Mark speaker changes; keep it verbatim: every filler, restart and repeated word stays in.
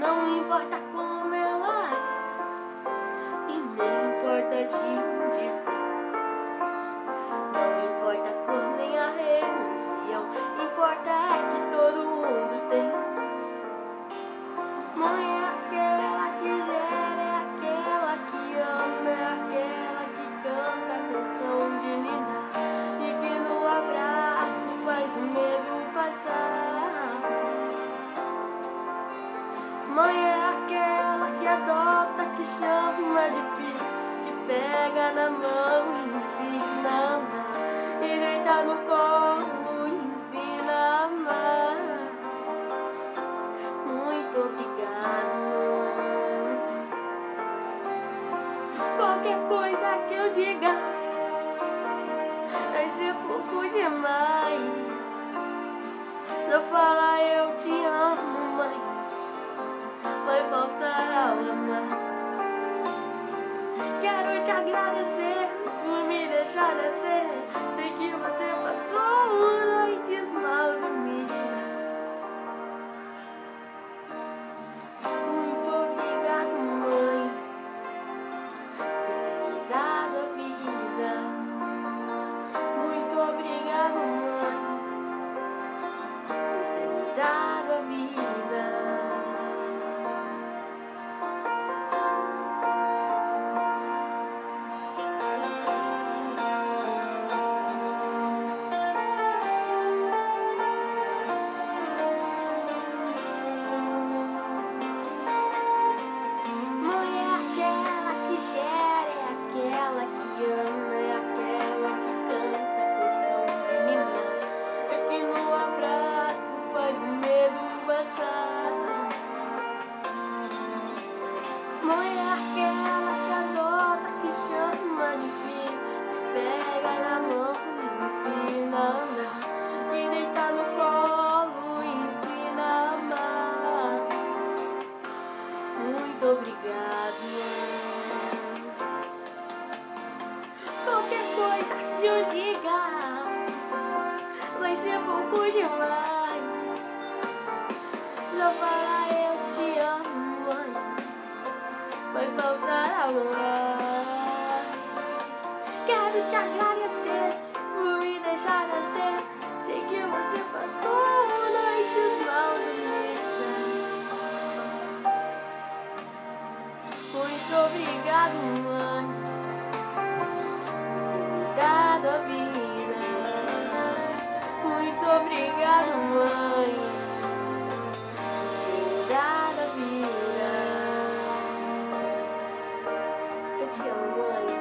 Speaker 1: Não importa como ela é, e nem importa de onde vem. Não importa a cor nem a religião, importa é que todo mundo tem. Mãe é aquela que gera, é aquela que ama, é aquela que canta a canção de ninar e que no abraço faz o medo passar. Mãe é aquela que adota, que chama de filho, que pega na mão e ensina a andar, e deita no colo e ensina a amar. Muito obrigado, mãe. Qualquer coisa que eu diga vai ser pouco demais. Se eu falar eu te amo, mãe, vai faltar ao amar. Quero te agradecer por me deixar nascer. Sei que você passou noites mal dormidas. Muito obrigado, mãe, por ter me dado a vida. Muito obrigado, mãe, por ter me dado a vida. Mãe é aquela que adota, que chama de filho, que pega na mão e ensina a andar, que deita no colo e ensina a amar. Muito obrigado, mãe. Qualquer coisa que eu diga vai ser pouco demais. Se eu falar eu te amo, mãe, vai faltar algo mais. Quero te agradecer por me deixar nascer. Sei que você passou noites mal dormidas. Muito obrigado, mãe, por ter me dado a vida. Muito obrigado, mãe, por ter me dado a vida. Eu te amo, mãe.